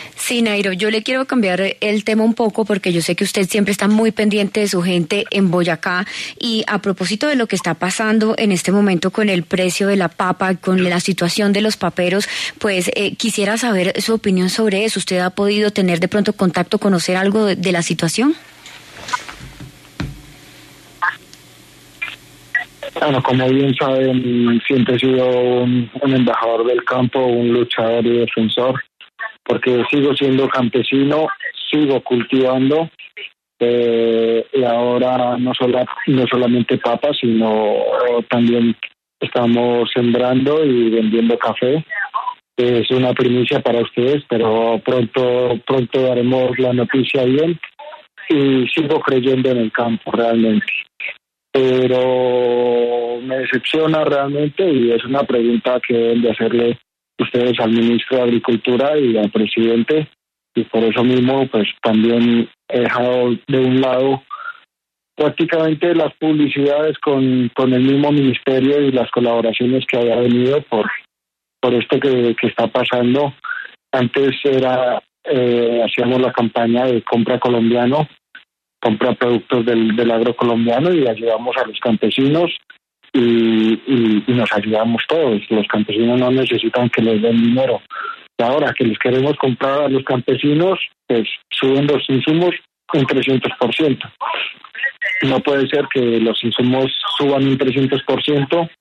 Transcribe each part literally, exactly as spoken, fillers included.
Sí, Nairo, yo le quiero cambiar el tema un poco porque yo sé que usted siempre está muy pendiente de su gente en Boyacá y a propósito de lo que está pasando en este momento con el precio de la papa, con la situación de los paperos, pues eh, quisiera saber su opinión sobre eso. ¿Usted ha podido tener de pronto contacto, conocer algo de, de la situación? Bueno, como bien saben, siempre he sido un, un embajador del campo, un luchador y defensor, porque sigo siendo campesino, sigo cultivando, eh, y ahora no, solo, no solamente papas, sino también estamos sembrando y vendiendo café. Es una primicia para ustedes, pero pronto, pronto daremos la noticia bien y sigo creyendo en el campo realmente. Pero me decepciona realmente y es una pregunta que deben de hacerle ustedes al ministro de Agricultura y al presidente, y por eso mismo pues también he dejado de un lado prácticamente las publicidades con, con el mismo ministerio y las colaboraciones que había venido por, por esto que, que está pasando. Antes era eh, hacíamos la campaña de compra colombiano, compra productos del, del agrocolombiano y ayudamos a los campesinos y, y, y nos ayudamos todos. Los campesinos no necesitan que les den dinero. Y ahora que les queremos comprar a los campesinos, pues suben los insumos un trescientos por ciento. No puede ser que los insumos suban un trescientos por ciento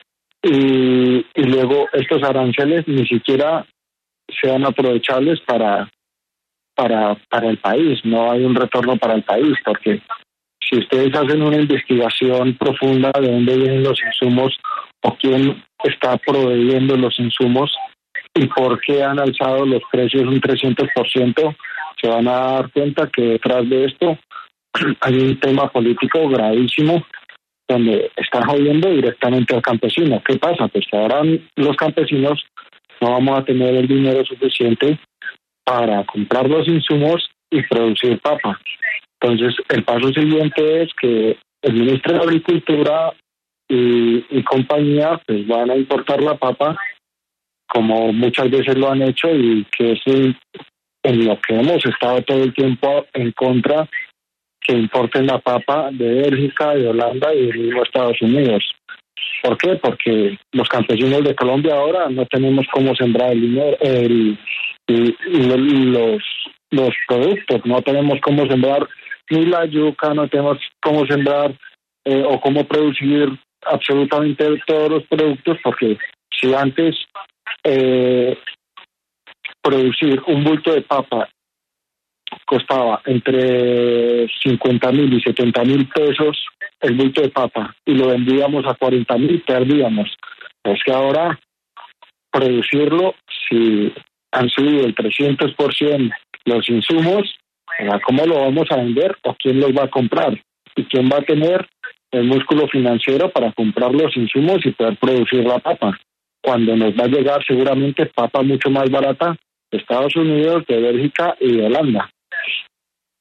y, y luego estos aranceles ni siquiera sean aprovechables para para para el país. No hay un retorno para el país, porque si ustedes hacen una investigación profunda de dónde vienen los insumos o quién está proveyendo los insumos y por qué han alzado los precios un trescientos por ciento, se van a dar cuenta que detrás de esto hay un tema político gravísimo donde está jodiendo directamente al campesino. ¿Qué pasa? Pues que ahora los campesinos no vamos a tener el dinero suficiente para comprar los insumos y producir papa. Entonces, el paso siguiente es que el ministro de Agricultura y, y compañía pues van a importar la papa, como muchas veces lo han hecho, y que es en, en lo que hemos estado todo el tiempo en contra, que importen la papa de Bélgica, de Holanda y de los Estados Unidos. ¿Por qué? Porque los campesinos de Colombia ahora no tenemos cómo sembrar el dinero, el, el, el, los, los productos, no tenemos cómo sembrar ni la yuca, no tenemos cómo sembrar eh, o cómo producir absolutamente todos los productos, porque si antes eh, producir un bulto de papa costaba entre cincuenta mil y setenta mil pesos el bulto de papa y lo vendíamos a cuarenta mil, perdíamos. Es que ahora producirlo, si han subido el trescientos por ciento los insumos, ¿cómo lo vamos a vender o quién los va a comprar? ¿Y quién va a tener el músculo financiero para comprar los insumos y poder producir la papa? Cuando nos va a llegar seguramente papa mucho más barata de Estados Unidos, de Bélgica y de Holanda.